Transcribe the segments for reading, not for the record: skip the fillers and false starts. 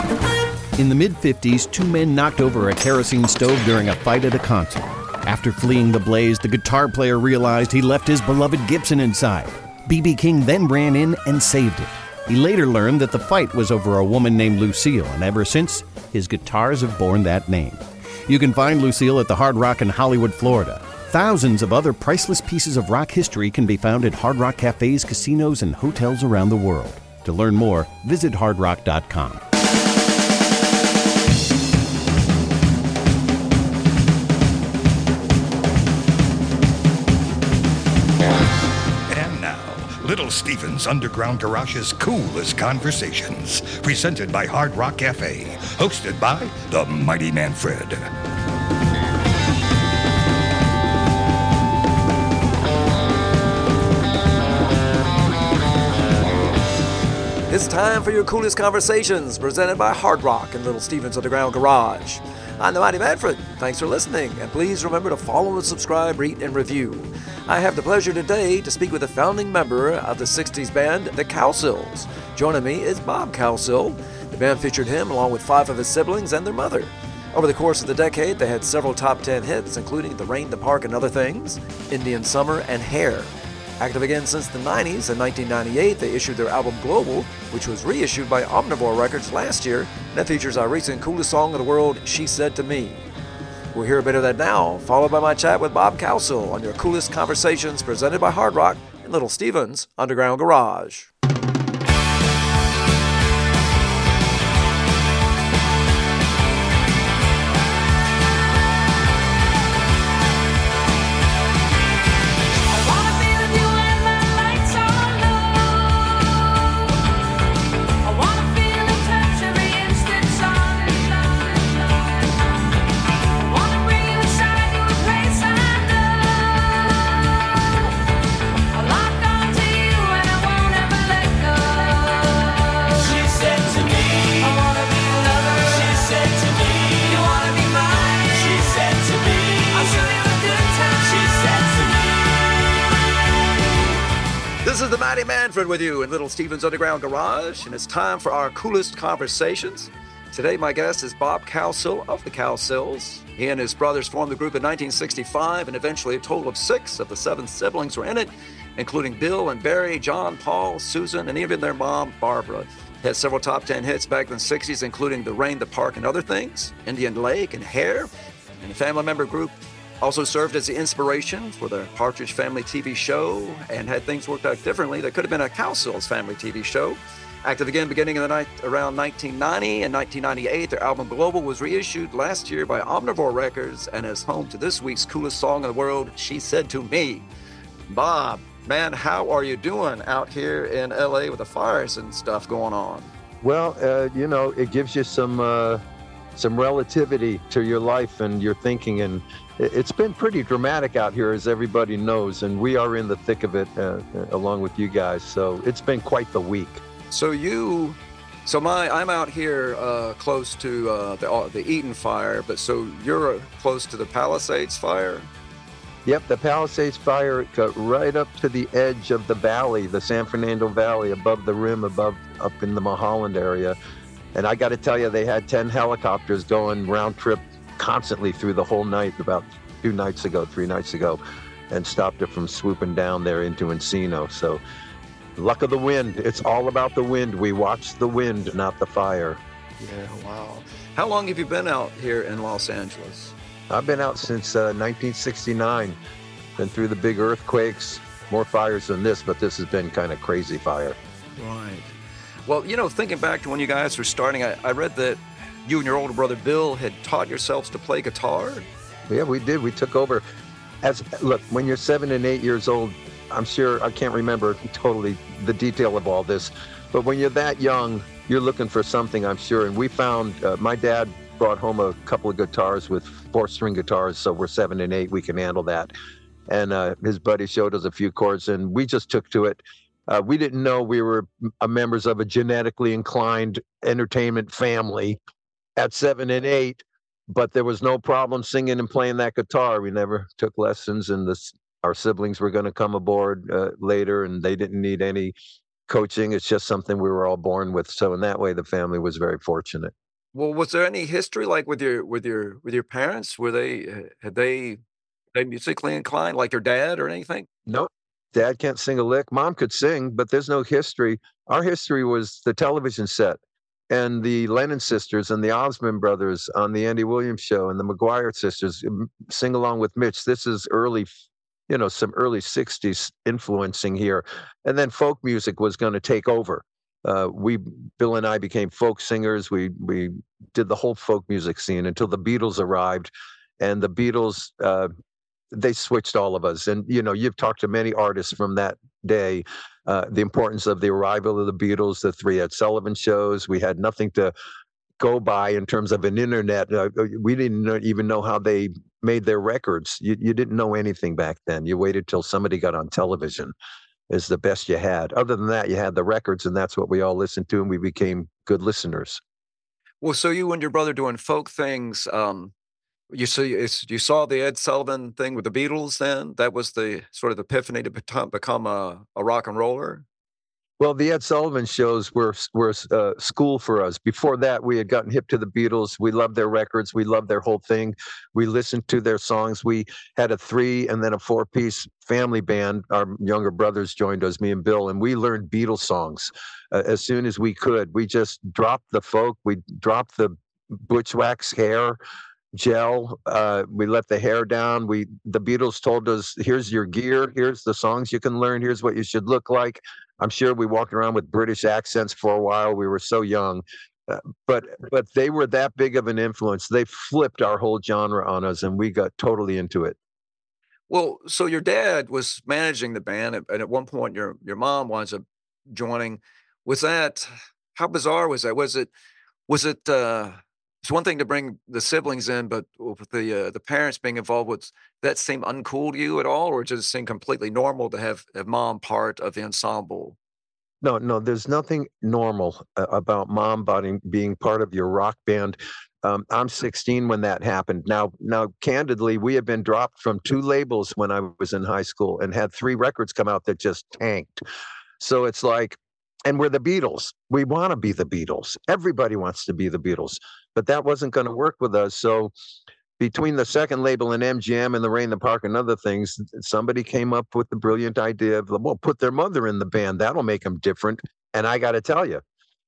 In the mid-50s, two men knocked over a kerosene stove during a fight at a concert. After fleeing the blaze, the guitar player realized he left his beloved Gibson inside. B.B. King then ran in and saved it. He later learned that the fight was over a woman named Lucille, and ever since, his guitars have borne that name. You can find Lucille at the Hard Rock in Hollywood, Florida. Thousands of other priceless pieces of rock history can be found at Hard Rock cafes, casinos, and hotels around the world. To learn more, visit hardrock.com. Little Steven's Underground Garage's Coolest Conversations, presented by Hard Rock Cafe, hosted by the Mighty Manfred. It's time for your Coolest Conversations, presented by Hard Rock and Little Steven's Underground Garage. I'm the Mighty Manfred. Thanks for listening, and please remember to follow and subscribe, rate, and review. I have the pleasure today to speak with a founding member of the 60s band, the Cowsills. Joining me is Bob Cowsill. The band featured him along with 5 of his siblings and their mother. Over the course of the decade, they had several top 10 hits, including The Rain, the Park, and Other Things, Indian Summer, and Hair. Active again since the 90s, in 1998 they issued their album Global, which was reissued by Omnivore Records last year, and that features our recent coolest song of the world, She Said to Me. We'll hear a bit of that now, followed by my chat with Bob Cowsill on your Coolest Conversations, presented by Hard Rock and Little Steven's Underground Garage. This is the Mighty Manfred with you in Little Steven's Underground Garage, and it's time for our Coolest Conversations. Today, my guest is Bob Cowsill of the Cowsills. He and his brothers formed the group in 1965, and eventually a total of 6 of the 7 siblings were in it, including Bill and Barry, John, Paul, Susan, and even their mom, Barbara. Had several top 10 hits back in the 60s, including The Rain, the Park, and Other Things, Indian Lake, and Hair. And the family member group also served as the inspiration for the Partridge Family TV show, and had things worked out differently, there could have been a Cowsills Family TV show. Active again beginning of the night around 1990 and 1998, their album Global was reissued last year by Omnivore Records and is home to this week's coolest song in the world, She Said to Me. Bob, man, how are you doing out here in LA with the fires and stuff going on? Well, it gives you some relativity to your life and your thinking, and it's been pretty dramatic out here, as everybody knows, and we are in the thick of it along with you guys. So it's been quite the week. I'm out here close to the Eaton fire, but so you're close to the Palisades fire? Yep, the Palisades fire got right up to the edge of the valley, the San Fernando Valley, above the rim, up in the Mulholland area. And I got to tell you, they had 10 helicopters going round trip constantly through the whole night, about 3 nights ago, and stopped it from swooping down there into Encino. So luck of the wind. It's all about the wind. We watch the wind, not the fire. Yeah, wow. How long have you been out here in Los Angeles? I've been out since 1969. Been through the big earthquakes, more fires than this, but this has been kind of crazy fire. Right. Well, thinking back to when you guys were starting, I read that you and your older brother Bill had taught yourselves to play guitar. Yeah, we did. We took over. Look, when you're 7 and 8 years old, I'm sure, I can't remember totally the detail of all this, but when you're that young, you're looking for something, I'm sure. And we found, my dad brought home a couple of guitars with 4-string guitars, so we're 7 and 8, we can handle that. And his buddy showed us a few chords, and we just took to it. We didn't know we were members of a genetically inclined entertainment family at 7 and 8, but there was no problem singing and playing that guitar. We never took lessons, and our siblings were going to come aboard later, and they didn't need any coaching. It's just something we were all born with. So in that way, the family was very fortunate. Well, was there any history, like, with your parents? Were they, they musically inclined, like your dad or anything? No, dad can't sing a lick. Mom could sing, but there's no history. Our history was the television set and the Lennon sisters and the Osmond brothers on the Andy Williams show and the McGuire sisters sing along with Mitch. This is early, some early 60s influencing here. And then folk music was going to take over. Bill and I became folk singers. We did the whole folk music scene until the Beatles arrived. And the Beatles, they switched all of us. And, you've talked to many artists from that day, the importance of the arrival of the Beatles, the three Ed Sullivan shows. We had nothing to go by in terms of an internet. We didn't even know how they made their records. You didn't know anything back then. You waited till somebody got on television is the best you had. Other than that, you had the records, and that's what we all listened to, and we became good listeners. Well, so you and your brother doing folk things, you saw the Ed Sullivan thing with the Beatles then? That was the sort of epiphany to become a rock and roller? Well, the Ed Sullivan shows were school for us. Before that, we had gotten hip to the Beatles. We loved their records. We loved their whole thing. We listened to their songs. We had a 3 and then a 4-piece family band. Our younger brothers joined us, me and Bill, and we learned Beatles songs as soon as we could. We just dropped the folk. We dropped the butch wax hair gel. We let the hair down. The Beatles told us, here's your gear. Here's the songs you can learn. Here's what you should look like. I'm sure we walked around with British accents for a while. We were so young, but they were that big of an influence. They flipped our whole genre on us, and we got totally into it. Well, so your dad was managing the band, and at one point your mom winds up joining. Was that how bizarre was that? Was it it's one thing to bring the siblings in, but with the parents being involved, would that seem uncool to you at all, or just seem completely normal to have mom part of the ensemble? No, no, there's nothing normal about mom being part of your rock band. I'm 16 when that happened. Now, candidly, we had been dropped from 2 labels when I was in high school and had 3 records come out that just tanked. So it's like, and we're the Beatles. We want to be the Beatles. Everybody wants to be the Beatles, but that wasn't going to work with us. So between the second label and MGM and the Rain in the Park and other things, somebody came up with the brilliant idea of, well, put their mother in the band. That'll make them different. And I got to tell you,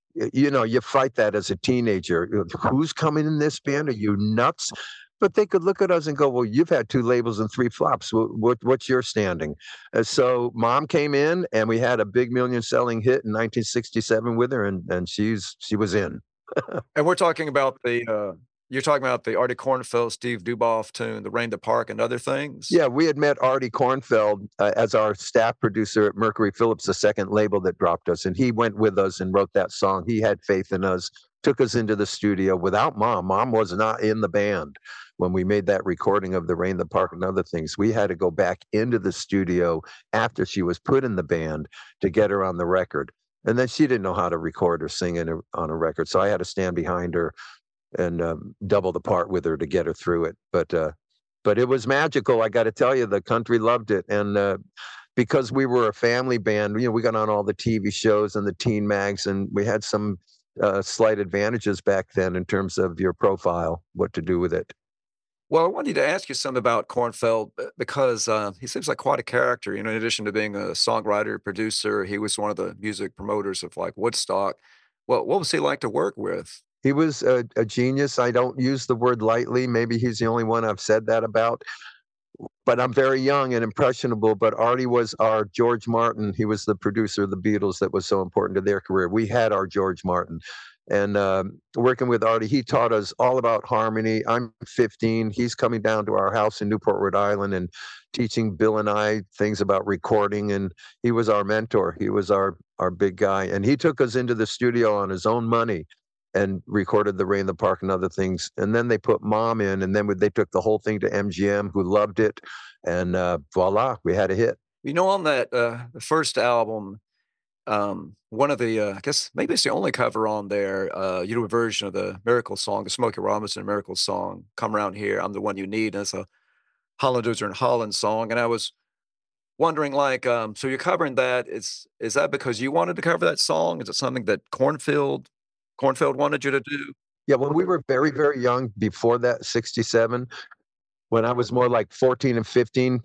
you fight that as a teenager. Who's coming in this band? Are you nuts? But they could look at us and go, well, you've had 2 labels and 3 flops. What's your standing? So mom came in, and we had a big million-selling hit in 1967 with her, and she was in. And we're talking about you're talking about the Artie Kornfeld, Steve Duboff tune, The Rain in the Park and other things? Yeah, we had met Artie Kornfeld as our staff producer at Mercury Phillips, the second label that dropped us, and he went with us and wrote that song. He had faith in us, took us into the studio without mom. Mom was not in the band when we made that recording of The Rain in the Park and other things. We had to go back into the studio after she was put in the band to get her on the record. And then she didn't know how to record or sing on a record, so I had to stand behind her and double the part with her to get her through it. But it was magical. I got to tell you, the country loved it. And because we were a family band, we got on all the TV shows and the teen mags, and we had some slight advantages back then in terms of your profile, what to do with it. Well, I wanted to ask you something about Kornfeld because he seems like quite a character. In addition to being a songwriter, producer, he was one of the music promoters of like Woodstock. Well, what was he like to work with? He was a genius. I don't use the word lightly. Maybe he's the only one I've said that about. But I'm very young and impressionable. But Artie was our George Martin. He was the producer of the Beatles that was so important to their career. We had our George Martin. And working with Artie, he taught us all about harmony. I'm 15. He's coming down to our house in Newport, Rhode Island, and teaching Bill and I things about recording. And he was our mentor. He was our big guy. And he took us into the studio on his own money and recorded The Rain in the Park and other things. And then they put mom in, and then they took the whole thing to MGM, who loved it. And voila, we had a hit. On that the first album, one of the I guess maybe it's the only cover on there. You do a version of the Miracle song, the Smokey Robinson Miracle song, "Come Around Here, I'm the One You Need." And it's a Hollanders Are in Holland song, and I was wondering, like, so you're covering that. Is that because you wanted to cover that song? Is it something that Cornfield wanted you to do? Yeah, when we were very, very young, before that, 67, when I was more like 14 and 15,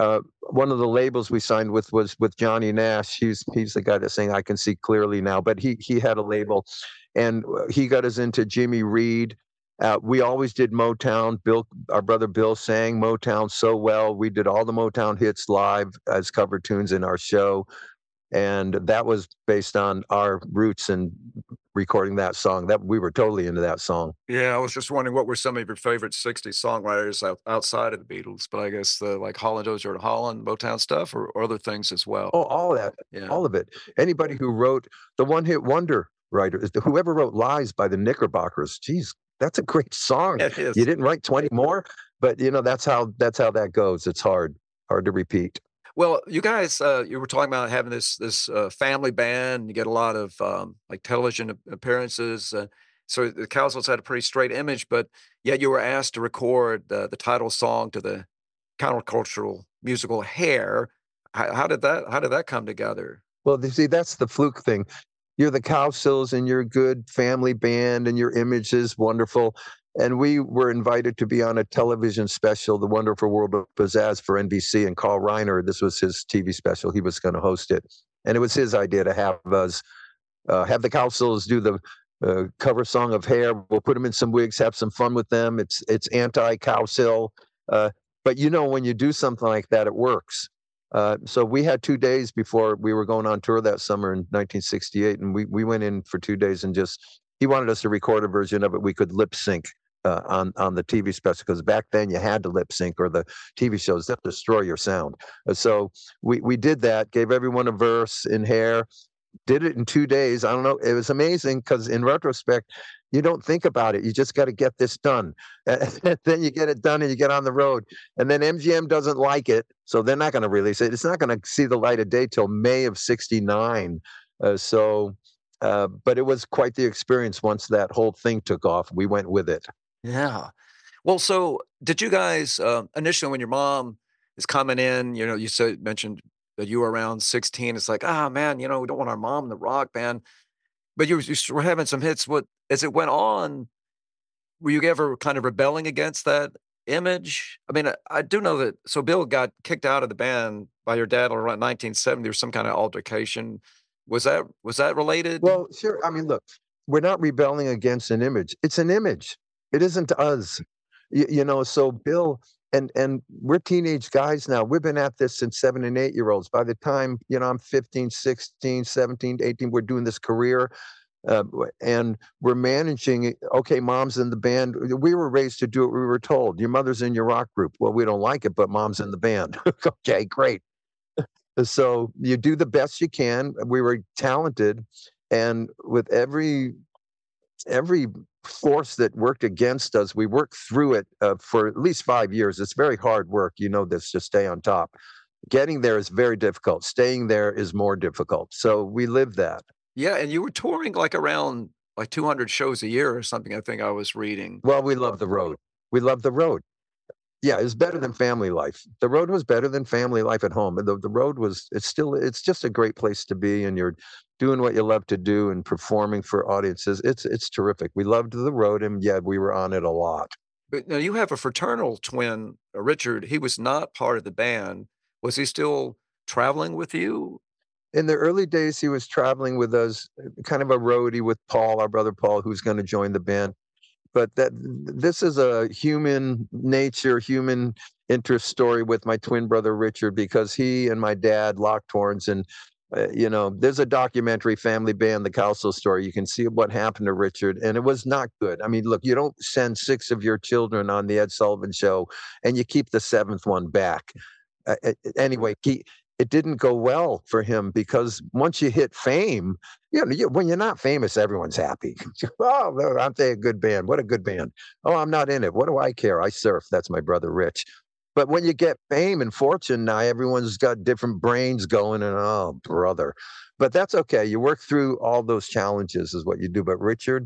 one of the labels we signed with was with Johnny Nash. He's the guy that's saying I Can See Clearly Now, but he had a label, and he got us into Jimmy Reed. We always did Motown. Bill, our brother Bill, sang Motown so well. We did all the Motown hits live as cover tunes in our show, and that was based on our roots and recording that song. That we were totally into that song. Yeah, I was just wondering what were some of your favorite '60s songwriters outside of the Beatles, but I guess the like Holland Dozier to Holland, Motown stuff, or other things as well. Oh, all of that, Yeah. all of it. Anybody who wrote the one-hit wonder writer, whoever wrote "Lies" by the Knickerbockers. Geez, that's a great song. It is. You didn't write 20 more, but that's how that goes. It's hard to repeat. Well, you guys, you were talking about having this family band. You get a lot of like television appearances. So the Cowsills had a pretty straight image, but yet you were asked to record the title song to the countercultural musical Hair. How did that come together? Well, you see, that's the fluke thing. You're the Cowsills and you're a good family band and your image is wonderful. And we were invited to be on a television special, The Wonderful World of Pizzazz for NBC. And Carl Reiner, this was his TV special. He was going to host it. And it was his idea to have us, have the Cowsills do the cover song of Hair. We'll put them in some wigs, have some fun with them. It's anti-Cowsill. But when you do something like that, it works. So we had 2 days before we were going on tour that summer in 1968. And we went in for 2 days and he wanted us to record a version of it we could lip sync on the TV special, because back then you had to lip sync or the TV shows that destroy your sound. So we did that, gave everyone a verse in Hair, did it in 2 days. I don't know. It was amazing because in retrospect, you don't think about it. You just got to get this done. And then you get it done and you get on the road. And then MGM doesn't like it, so they're not going to release it. It's not going to see the light of day till May of '69. But it was quite the experience once that whole thing took off. We went with it. Yeah. Well, so did you guys initially when your mom is coming in, you mentioned that you were around 16. It's like, man, we don't want our mom in the rock band. But you were having some hits. What as it went on, were you ever kind of rebelling against that image? I mean, I do know that. So Bill got kicked out of the band by your dad around 1970. There was some kind of altercation. Was that related? Well, sure. I mean, look, we're not rebelling against an image. It's an image. It isn't us. So Bill and we're teenage guys now. We've been at this since 7 and 8 year olds. By the time, I'm 15, 16, 17, 18, we're doing this career. And we're managing it. Okay, mom's in the band. We were raised to do what we were told. Your mother's in your rock group. Well, we don't like it, but mom's in the band. Okay, great. So you do the best you can. We were talented, and with every force that worked against us, we worked through it for at least 5 years. It's very hard work. This to stay on top. Getting there is very difficult. Staying there is more difficult. So we lived that. Yeah, and you were touring like around like 200 shows a year or something. I think I was reading. Well, we love the road. We love the road. Yeah, it's better than family life. The road was better than family life at home. The road it's just a great place to be, and you're doing what you love to do and performing for audiences. It's terrific. We loved the road, and yeah, we were on it a lot. But now you have a fraternal twin, Richard. He was not part of the band. Was he still traveling with you? In the early days, he was traveling with us, kind of a roadie with Paul, our brother Paul, who's going to join the band. But this is a human nature, human interest story with my twin brother Richard, because he and my dad locked horns. And there's a documentary, Family Band, The Cowsill Story. You can see what happened to Richard, and it was not good. I mean, look, you don't send 6 of your children on the Ed Sullivan Show and you keep the 7th one back. Anyway, it didn't go well for him, because once you hit fame, when you're not famous, everyone's happy. Oh, aren't they a good band? What a good band. Oh, I'm not in it. What do I care? I surf. That's my brother, Rich. But when you get fame and fortune, now everyone's got different brains going, and oh, brother. But that's okay. You work through all those challenges is what you do. But Richard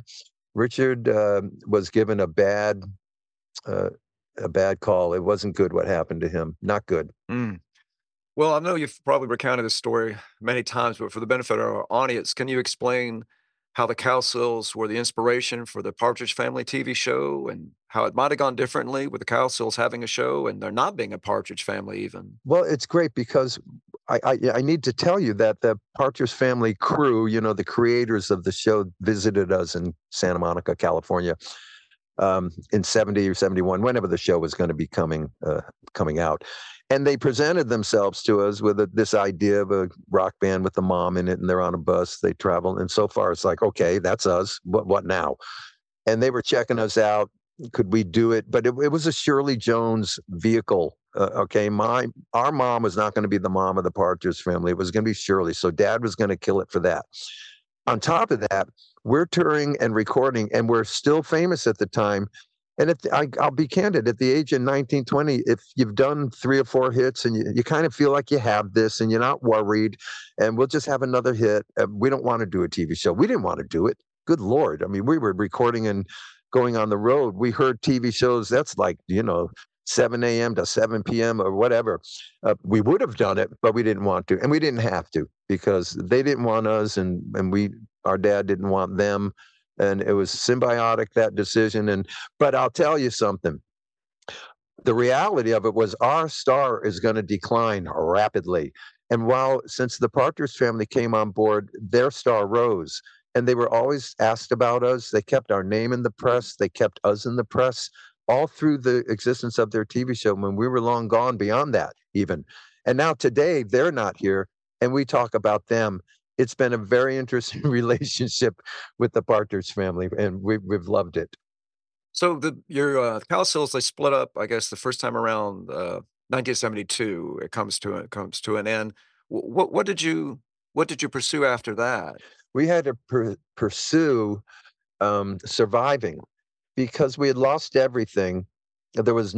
was given a bad call. It wasn't good what happened to him. Not good. Mm. Well, I know you've probably recounted this story many times, but for the benefit of our audience, can you explain how the Cowsills were the inspiration for the Partridge Family TV show and how it might have gone differently with the Cowsills having a show and there not being a Partridge Family even? Well, it's great because I need to tell you that the Partridge Family crew, you know, the creators of the show, visited us in Santa Monica, California, in 70 or 71, whenever the show was going to be coming out. And they presented themselves to us with this idea of a rock band with the mom in it, and they're on a bus, they travel. And so far, it's like, okay, that's us. What now? And they were checking us out. Could we do it? But it was a Shirley Jones vehicle. Okay, our mom was not going to be the mom of the Partridge Family. It was going to be Shirley. So Dad was going to kill it for that. On top of that, we're touring and recording, and we're still famous at the time. And I'll be candid, at the age of 19, 20, if you've done 3 or 4 hits and you kind of feel like you have this and you're not worried, and we'll just have another hit. We don't want to do a TV show. We didn't want to do it. Good Lord. I mean, we were recording and going on the road. We heard TV shows, that's like, 7 a.m. to 7 p.m. or whatever. We would have done it, but we didn't want to. And we didn't have to because they didn't want us and our dad didn't want them. And it was symbiotic, that decision. But I'll tell you something. The reality of it was our star is going to decline rapidly. And since the Partridge Family came on board, their star rose. And they were always asked about us. They kept our name in the press. They kept us in the press all through the existence of their TV show when we were long gone beyond that even. And now today, they're not here. And we talk about them. It's been a very interesting relationship with the Partridge Family, and we've loved it. So your Cowsills, they split up, I guess, the first time around 1972. It comes to an end. What did you pursue after that? We had to pursue surviving because we had lost everything. There was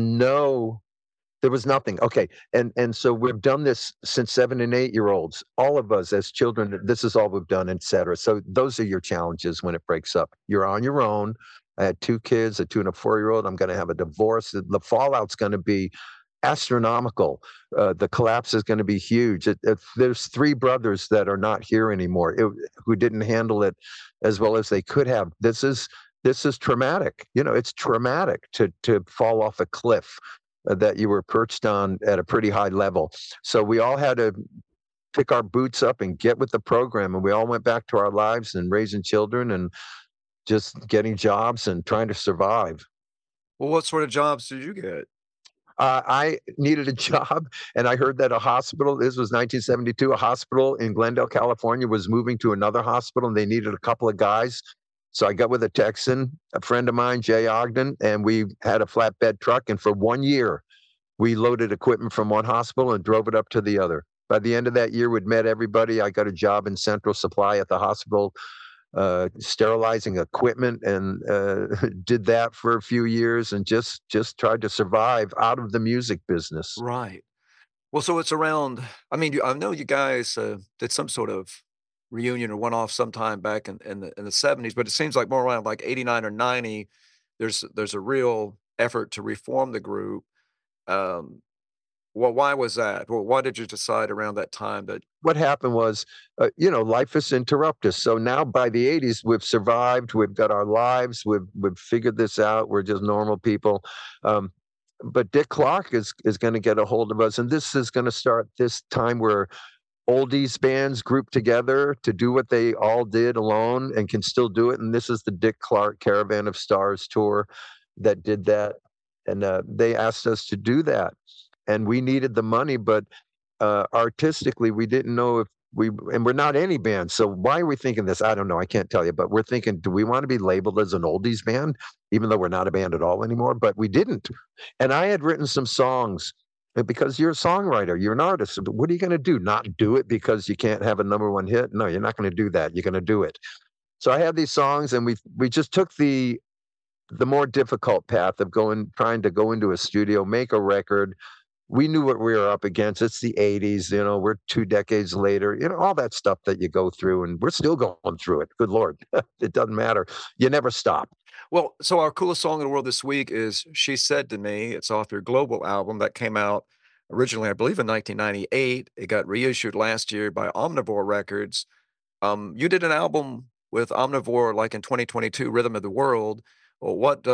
nothing. Okay. And so we've done this since 7 and 8-year-olds, all of us as children, this is all we've done, et cetera. So those are your challenges when it breaks up. You're on your own. I had 2 kids, a 2 and a 4-year-old. I'm going to have a divorce. The fallout's going to be astronomical. The collapse is going to be huge. There's 3 brothers that are not here anymore who didn't handle it as well as they could have. This is traumatic. It's traumatic to fall off a cliff that you were perched on at a pretty high level. So we all had to pick our boots up and get with the program. And we all went back to our lives and raising children and just getting jobs and trying to survive. Well, what sort of jobs did you get? I needed a job, and I heard that this was 1972, a hospital in Glendale, California, was moving to another hospital, and they needed a couple of guys. So I got with a Texan, a friend of mine, Jay Ogden, and we had a flatbed truck. And for 1 year, we loaded equipment from one hospital and drove it up to the other. By the end of that year, we'd met everybody. I got a job in Central Supply at the hospital, sterilizing equipment, and did that for a few years and just tried to survive out of the music business. Right. Well, so it's around, I mean, I know you guys did some sort of reunion or one-off sometime back in the 70s, but it seems like more around like 89 or 90, there's a real effort to reform the group. Um, well, why was that? Well, why did you decide around that time that What happened was, life has interrupted us. So now by the 80s, we've survived. We've got our lives. We've figured this out. We're just normal people. But Dick Clark is going to get a hold of us, and this is going to start this time where oldies bands group together to do what they all did alone and can still do it. And this is the Dick Clark Caravan of Stars tour that did that. And they asked us to do that. And we needed the money, but artistically, we didn't know if and we're not any band. So why are we thinking this? I don't know. I can't tell you, but we're thinking, do we want to be labeled as an oldies band, even though we're not a band at all anymore? But we didn't. And I had written some songs because you're a songwriter, you're an artist. So what are you going to do? Not do it because you can't have a #1 hit? No, you're not going to do that. You're going to do it. So I had these songs, and we just took the more difficult path of trying to go into a studio, make a record. We knew what we were up against. It's the 80s, we're 2 decades later, all that stuff that you go through, and we're still going through it. Good Lord. It doesn't matter. You never stop. Well, so our coolest song in the world this week is She Said to Me. It's off your Global album that came out originally, I believe, in 1998. It got reissued last year by Omnivore Records. You did an album with Omnivore, like, in 2022, Rhythm of the World. Well,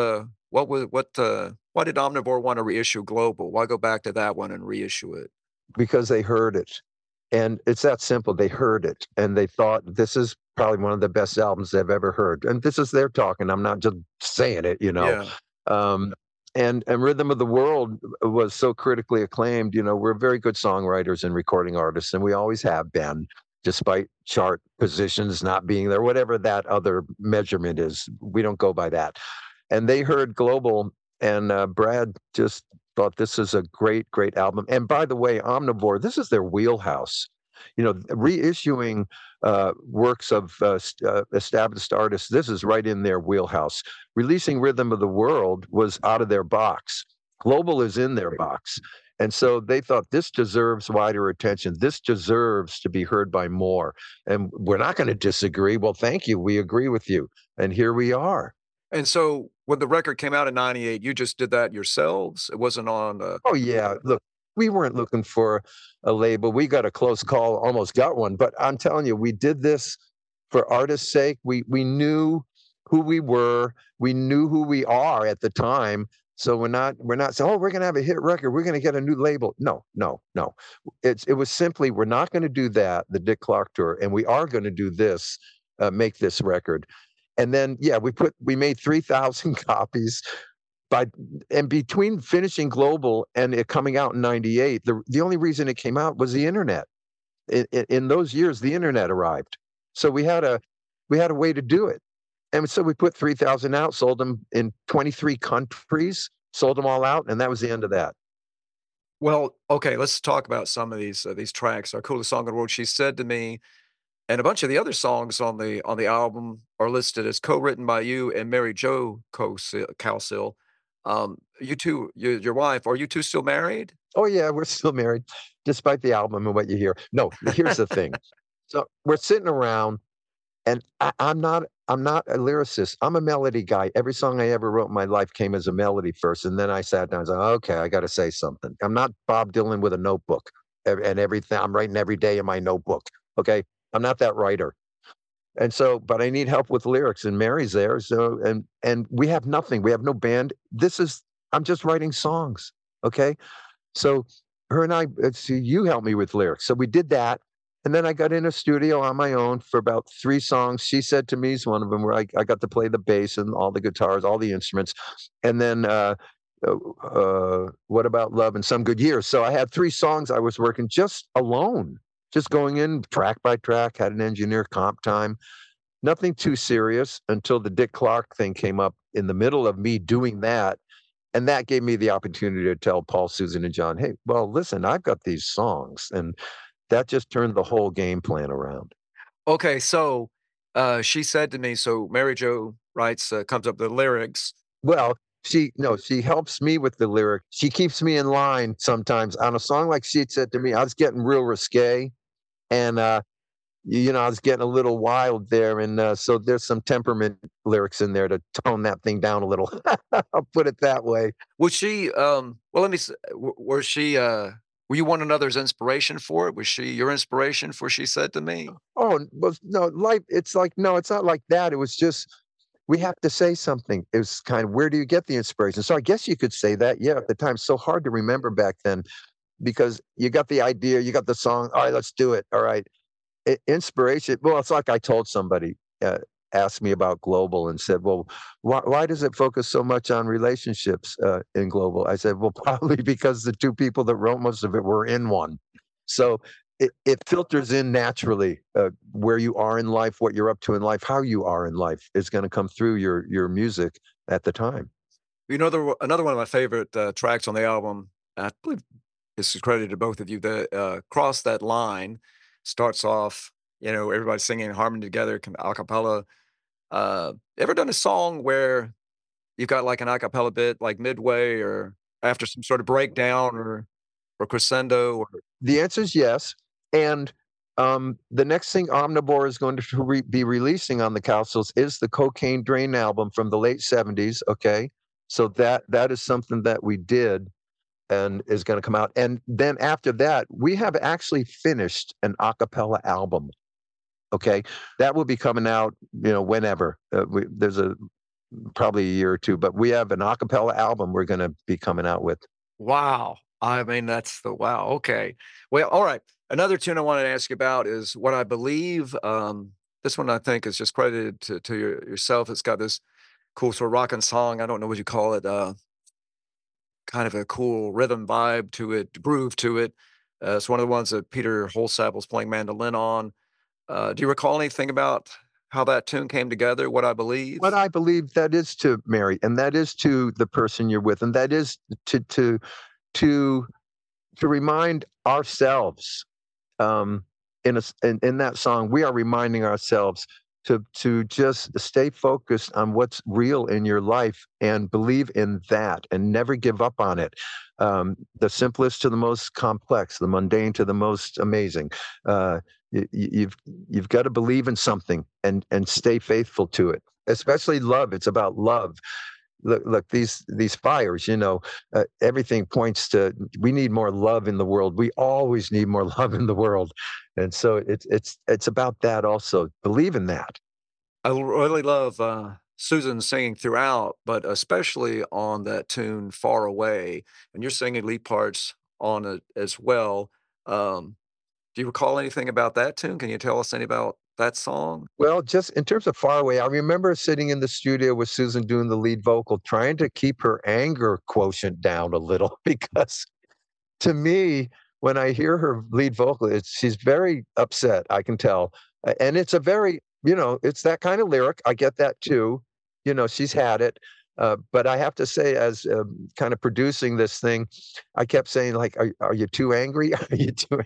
why did Omnivore wanna reissue Global? Why go back to that one and reissue it? Because they heard it. And it's that simple. They heard it and they thought this is probably one of the best albums they've ever heard. And this is their talking. I'm not just saying it, you know. Yeah. Um, and Rhythm of the World was so critically acclaimed. You know, we're very good songwriters and recording artists, and we always have been, despite chart positions not being there, whatever that other measurement is. We don't go by that. And they heard Global, and Brad just thought this is a great, great album. And by the way, Omnivore, this is their wheelhouse. You know, reissuing works of established artists, this is right in their wheelhouse. Releasing Rhythm of the World was out of their box. Global is in their box. And so they thought this deserves wider attention. This deserves to be heard by more. And we're not going to disagree. Well, thank you. We agree with you. And here we are. And so when the record came out in '98, you just did that yourselves? It wasn't on, Oh, yeah. Look, we weren't looking for a label. We got a close call, almost got one. But I'm telling you, we did this for artists' sake. We knew who we were. We knew who we are at the time. So we're not saying, oh, we're going to have a hit record. We're going to get a new label. No, no, no. It was simply, we're not going to do that, the Dick Clark tour, and we are going to do this, make this record. And then, yeah, we made 3,000 copies. And between finishing Global and it coming out in '98, the only reason it came out was the internet. In those years, the internet arrived, so we had a way to do it, and so we put 3,000 out, sold them in 23 countries, sold them all out, and that was the end of that. well, okay, let's talk about some of these tracks. Our coolest song in the world, She Said to Me, and a bunch of the other songs on the album are listed as co-written by you and Mary Jo Cowsill. You two, your wife, are you two still married? Oh yeah, we're still married, despite the album and what you hear. No, here's the thing. So we're sitting around, and I'm not a lyricist. I'm a melody guy. Every song I ever wrote in my life came as a melody first, and then I sat down and said, okay, I got to say something. I'm not Bob Dylan with a notebook and everything. I'm writing every day in my notebook. Okay, I'm not that writer. And so, but I need help with lyrics, and Mary's there. So, and we have nothing. We have no band. I'm just writing songs. Okay, so her and I, you help me with lyrics. So we did that. And then I got in a studio on my own for about 3 songs. She Said to Me is one of them, where I got to play the bass and all the guitars, all the instruments. And then What About Love and Some Good Years. So I had 3 songs I was working just alone, just going in track by track, had an engineer, comp time. Nothing too serious until the Dick Clark thing came up in the middle of me doing that. And that gave me the opportunity to tell Paul, Susan, and John, hey, well, listen, I've got these songs. And that just turned the whole game plan around. Okay, so, She Said to Me, so Mary Jo writes, comes up with the lyrics. Well, she helps me with the lyric. She keeps me in line sometimes on a song like She Said to Me. I was getting real risque, and I was getting a little wild there, and so there's some temperament lyrics in there to tone that thing down a little. I'll put it that way. Was she, well, let me s w was she, were you one another's inspiration for it? Was she your inspiration for She Said to Me? Oh, well, no, life. It's like, no, it's not like that. It was just, we have to say something. It was kind of, where do you get the inspiration? So I guess you could say that. Yeah, at the time, so hard to remember back then, because you got the idea, you got the song. All right, let's do it. All right. Inspiration. Well, it's like I told somebody, asked me about Global and said, well, why does it focus so much on relationships in Global? I said, well, probably because the 2 people that wrote most of it were in one. So it filters in naturally. Where you are in life, what you're up to in life, how you are in life is going to come through your music at the time. You know, another one of my favorite, tracks on the album, I believe this is credited to both of you, Cross That Line starts off, everybody singing in harmony together, a cappella. Ever done a song where you've got, like, an a cappella bit, like, midway or after some sort of breakdown or crescendo or The answer is yes. And the next thing Omnivore is going to be releasing on the Cowsills is the Cocaine Drain album from the late '70s. Okay, so that is something that we did. and is going to come out. And then after that, we have actually finished an a cappella album. Okay, that will be coming out, whenever. There's probably a year or two, but we have an a cappella album we're going to be coming out with. Wow. I mean, that's the wow. Okay. Well, all right. Another tune I wanted to ask you about is what I believe. This one I think is just credited to yourself. It's got this cool sort of rocking song. I don't know what you call it. Kind of a cool rhythm vibe to it, groove to it. It's one of the ones that Peter Holsapple playing mandolin on. Do you recall anything about how that tune came together? What I believe. What I believe, that is to Mary, and that is to the person you're with, and that is to remind ourselves. In that song, we are reminding ourselves to just stay focused on what's real in your life and believe in that and never give up on it. The simplest to the most complex, the mundane to the most amazing. You've got to believe in something and stay faithful to it. Especially love. It's about love. Look, these fires, everything points to, we need more love in the world. We always need more love in the world. And so it's about that also. Believe in that. I really love Susan singing throughout, but especially on that tune "Far Away," and you're singing lead parts on it as well. Do you recall anything about that tune? Can you tell us any about that song? Well, just in terms of Far Away, I remember sitting in the studio with Susan doing the lead vocal, trying to keep her anger quotient down a little, because to me, when I hear her lead vocal, she's very upset, I can tell. And it's a very, it's that kind of lyric. I get that too. She's had it. But I have to say, as kind of producing this thing, I kept saying, like, are you too angry? Are you too,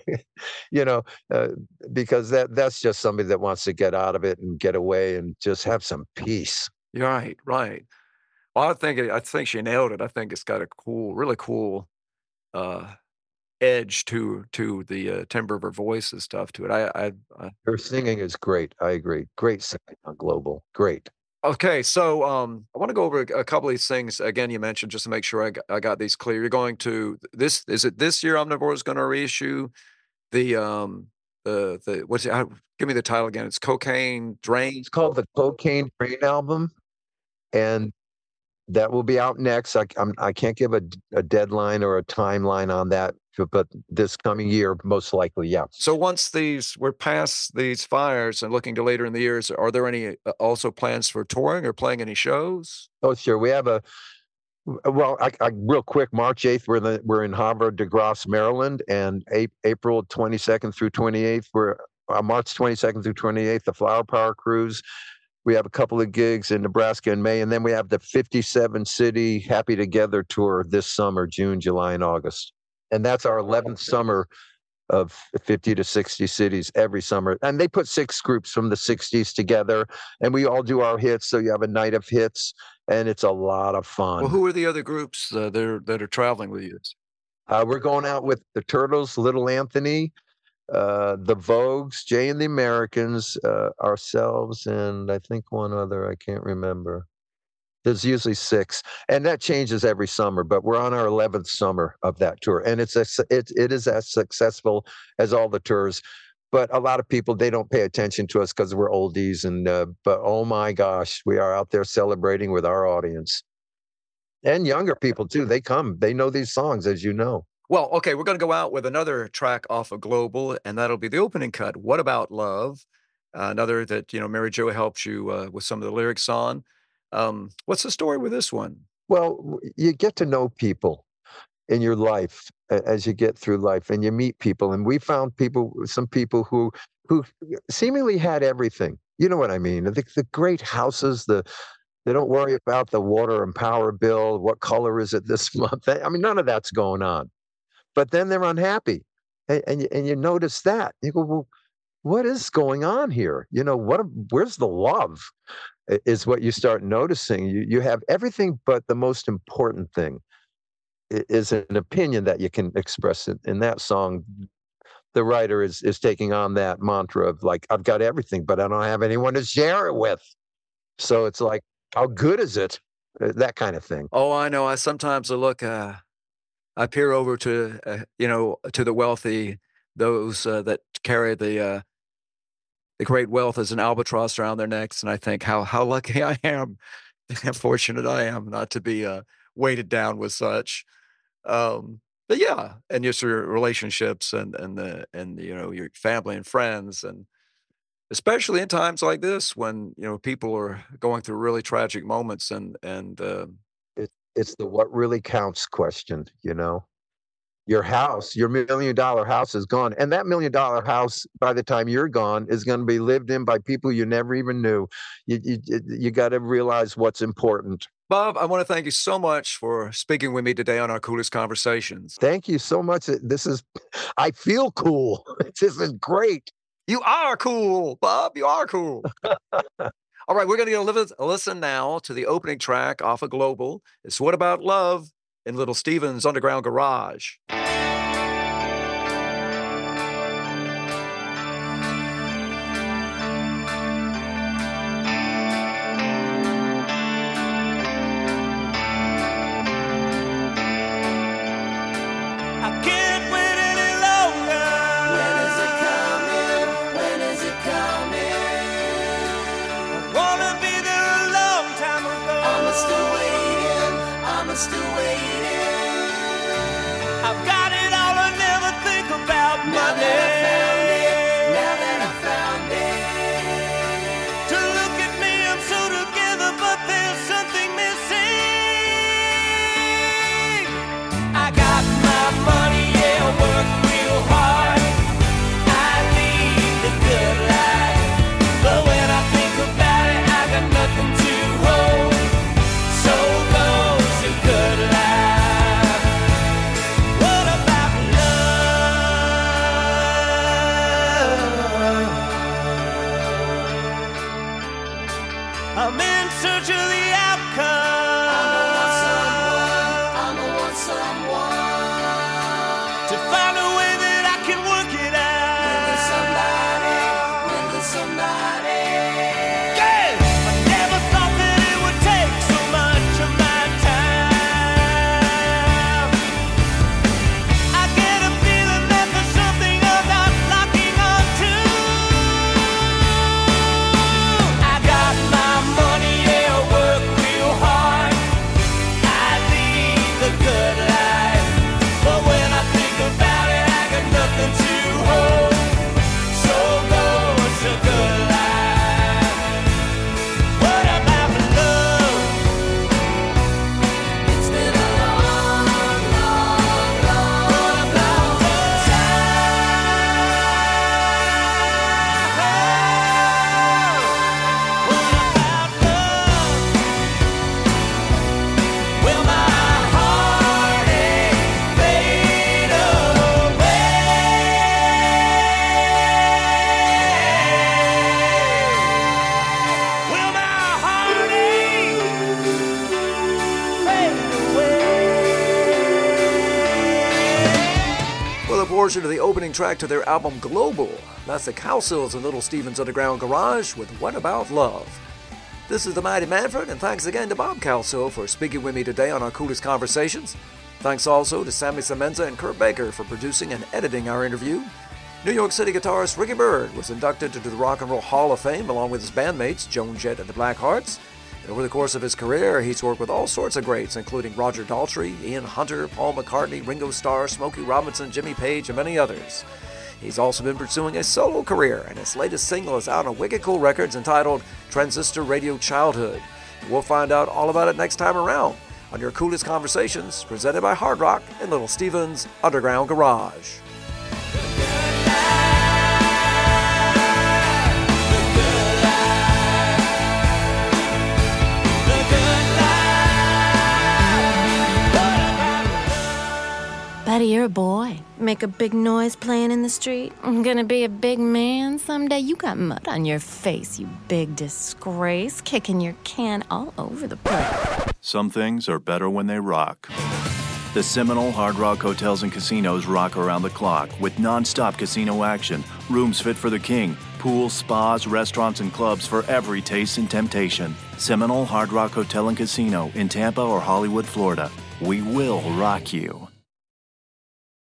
because that's just somebody that wants to get out of it and get away and just have some peace. Right, right. Well, I think she nailed it. I think it's got a cool, really cool uh, edge to the timbre of her voice and stuff to it. Her singing is great. I agree. Great singing on Global. Great. Okay, so I want to go over a couple of these things again. You mentioned just to make sure I got these clear. You're going to this. Is it this year? Omnivore is going to reissue the what's it? Give me the title again. It's Cocaine Drain. It's called the Cocaine Drain album, and that will be out next. I can't give a deadline or a timeline on that, but this coming year, most likely, yeah. So once we're past these fires and looking to later in the years, are there any also plans for touring or playing any shows? Oh, sure. We have well, real quick, March 8th, we're in Havre de Grace, Maryland, and April 22nd through 28th, we're March 22nd through 28th, the Flower Power Cruise. We have a couple of gigs in Nebraska in May, and then we have the 57-city Happy Together tour this summer, June, July, and August. And that's our 11th summer of 50 to 60 cities every summer. And they put 6 groups from the 60s together, and we all do our hits. So you have a night of hits, and it's a lot of fun. Well, who are the other groups that are traveling with you? We're going out with the Turtles, Little Anthony, the Vogues, Jay and the Americans, ourselves, and I think one other, I can't remember. There's usually 6, and that changes every summer, but we're on our 11th summer of that tour, and it is as successful as all the tours. But a lot of people, they don't pay attention to us because we're oldies, but oh my gosh, we are out there celebrating with our audience. And younger people too, they come, they know these songs, as you know. Well, okay, we're going to go out with another track off of Global, and that'll be the opening cut, What About Love? Another that, Mary Jo helped you with some of the lyrics on. What's the story with this one? Well, you get to know people in your life as you get through life, and you meet people. And we found some people who seemingly had everything. You know what I mean? The great houses, they don't worry about the water and power bill. What color is it this month? I mean, none of that's going on. But then they're unhappy, and you notice that. You go, well, what is going on here? Where's the love? Is what you start noticing. You have everything, but the most important thing is an opinion that you can express it. In that song, the writer is taking on that mantra of, like, I've got everything, but I don't have anyone to share it with. So it's like, how good is it? That kind of thing. Oh, I know. I sometimes look. I peer over to, to the wealthy, those that carry the great wealth as an albatross around their necks, and I think how lucky I am, how fortunate I am not to be weighted down with such. But yeah, and just your relationships and your family and friends, and especially in times like this when people are going through really tragic moments and It's the what really counts question, you know? Your house, your $1 million house is gone, and that $1 million house, by the time you're gone, is gonna be lived in by people you never even knew. You gotta realize what's important. Bob, I want to thank you so much for speaking with me today on our coolest conversations. Thank you so much. This is I feel cool. This is great. You are cool, Bob. You are cool. All right, we're going to get a listen now to the opening track off of Global. It's What About Love in Little Steven's Underground Garage. Still waiting. I've got it all, I never think about money. Now that I found it. To look at me, I'm so together, but there's something missing. I got my money, yeah, I work real hard. I lead the good life. But when I think about it, I got nothing to hold. So goes a good life. What about love? I'm in search of the outcome. I want someone to find a way that I can work it out. With somebody. Yeah! I never thought that it would take so much of my time. I get a feeling that there's something I'm not locking onto. I got my money, yeah, I work real hard. I lead the good life. But when I think about it, I got nothing to hold. So goes a good life. What about love? It's been a long, long, long. What about love? Will my heartache fade away? Will my heartache fade away? Well, a portion of the opening track to their album Global. That's the Cowsills and Little Steven's Underground Garage with What About Love. This is the Mighty Manfred, and thanks again to Bob Cowsill for speaking with me today on our coolest conversations. Thanks also to Sammy Semenza and Kurt Baker for producing and editing our interview. New York City guitarist Ricky Byrd was inducted into the Rock and Roll Hall of Fame along with his bandmates Joan Jett and the Blackhearts. And over the course of his career, he's worked with all sorts of greats, including Roger Daltrey, Ian Hunter, Paul McCartney, Ringo Starr, Smokey Robinson, Jimmy Page, and many others. He's also been pursuing a solo career, and his latest single is out on Wicked Cool Records entitled Transistor Radio Childhood. We'll find out all about it next time around on your coolest conversations, presented by Hard Rock and Little Steven's Underground Garage. Buddy, you're a boy. Make a big noise playing in the street. I'm gonna be a big man someday. You got mud on your face, you big disgrace. Kicking your can all over the place. Some things are better when they rock. The Seminole Hard Rock Hotels and Casinos rock around the clock with non-stop casino action, rooms fit for the king, pools, spas, restaurants, and clubs for every taste and temptation. Seminole Hard Rock Hotel and Casino in Tampa or Hollywood, Florida. We will rock you.